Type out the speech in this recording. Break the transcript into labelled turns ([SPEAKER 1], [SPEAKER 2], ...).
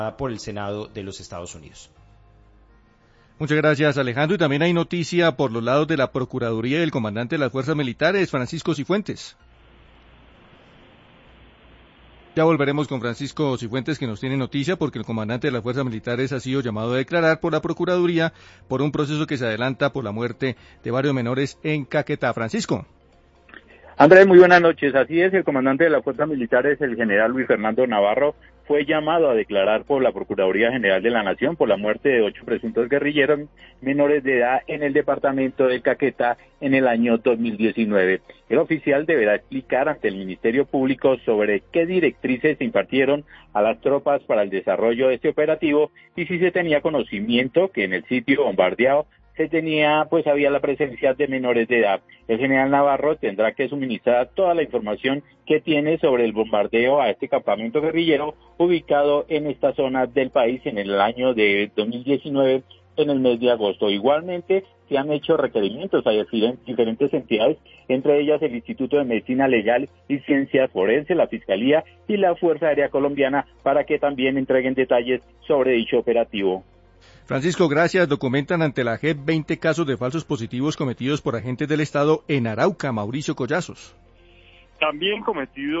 [SPEAKER 1] por el Senado de los Estados Unidos.
[SPEAKER 2] Muchas gracias, Alejandro. Y también hay noticia por los lados de la Procuraduría y el comandante de las Fuerzas Militares, Francisco Cifuentes. Ya volveremos con Francisco Cifuentes, que nos tiene noticia porque el comandante de las Fuerzas Militares ha sido llamado a declarar por la Procuraduría por un proceso que se adelanta por la muerte de varios menores en Caquetá. Francisco.
[SPEAKER 3] Andrés, muy buenas noches. Así es, el comandante de las Fuerzas Militares, el general Luis Fernando Navarro, fue llamado a declarar por la Procuraduría General de la Nación por la muerte de 8 presuntos guerrilleros menores de edad en el departamento de Caquetá en el año 2019. El oficial deberá explicar ante el Ministerio Público sobre qué directrices se impartieron a las tropas para el desarrollo de este operativo y si se tenía conocimiento que en el sitio bombardeado había la presencia de menores de edad. El general Navarro tendrá que suministrar toda la información que tiene sobre el bombardeo a este campamento guerrillero ubicado en esta zona del país en el año de 2019, en el mes de agosto. Igualmente, se han hecho requerimientos a diferentes entidades, entre ellas el Instituto de Medicina Legal y Ciencias Forenses, la Fiscalía y la Fuerza Aérea Colombiana, para que también entreguen detalles sobre dicho operativo.
[SPEAKER 2] Francisco, gracias. Documentan ante la JEP 20 casos de falsos positivos cometidos por agentes del Estado en Arauca. Mauricio Collazos.
[SPEAKER 4] También cometidos